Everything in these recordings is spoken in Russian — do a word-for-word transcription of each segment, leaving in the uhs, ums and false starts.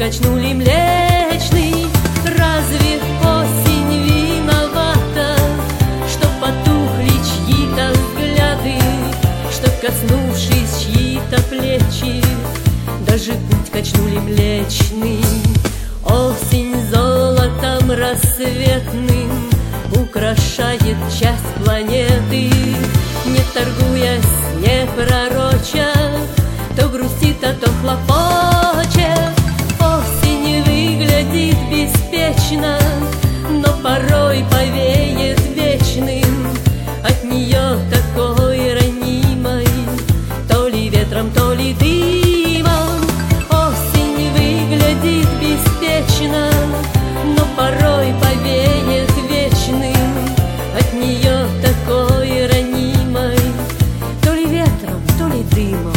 качнули Млечный. Разве осень виновата, что потухли чьи-то взгляды, что, коснувшись чьи-то плечи, даже путь качнули Млечный? Осень золотом рассветным украшает часть планеты, не торгуясь, не пророча, то грустит, а то хлопочет. Осень выглядит беспечно, но порой повеет вечным. От нее такой ранимой, то ли ветром, то ли дымом. Осень выглядит беспечно, но порой повеет вечным. От нее такой ранимой, то ли ветром, то ли дымом.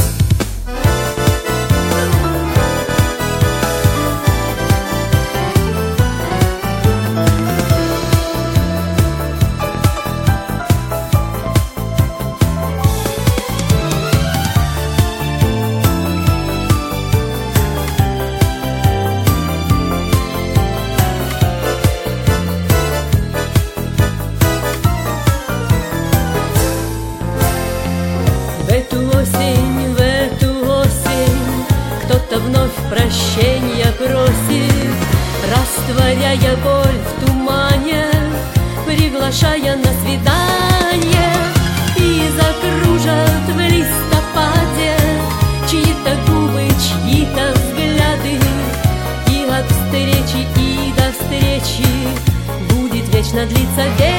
В эту осень, в эту осень кто-то вновь прощенья просит, растворяя боль в тумане, приглашая на свидание. И закружат в листопаде чьи-то губы, чьи-то взгляды, и от встречи и до встречи будет вечно длиться вечность.